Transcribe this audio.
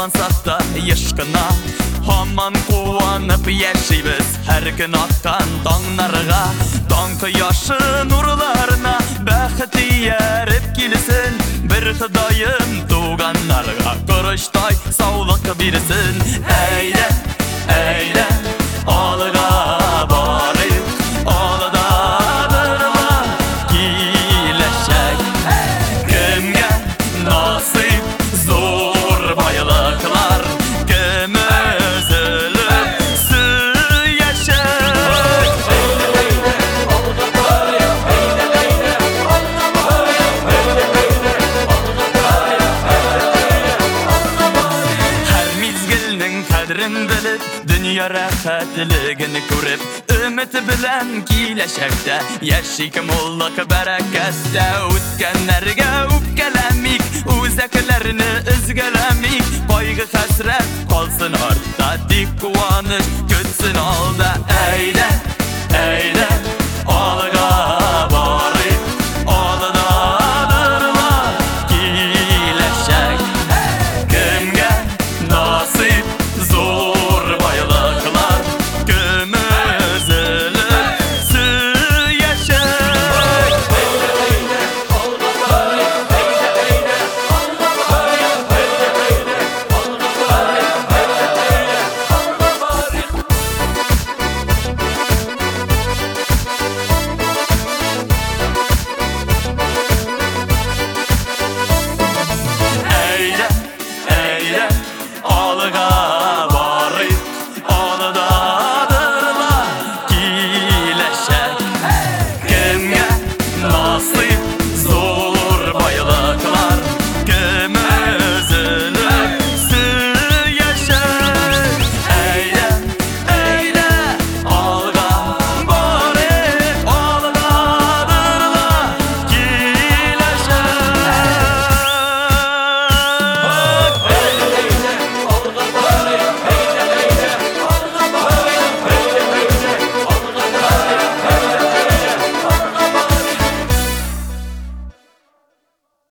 Bağlansak da yaşkına Hamman kuvanıp yaşaybiz her gün akkan dağlarga Dankı yaşı nurlarına Bəxti yerip gilsin Bir Xudayım tuğanlarga Qırıştay sağlık birsin Eyle, eyle Alıga barayım Alıda durma Gileşek Kimge nasip Zor bayılıklar Kim üzülüp Süyeşek Her mizgilnin kadrin bilip Dünya rahatligini ko'rib Ümit bilen kileşekte Yaşaykim olluk berekette O'tganlarga o'pkalamik O'zaklarni izgalamik Qaygı hasret qalsın ortda Dik quvanish kutsin olda Eyle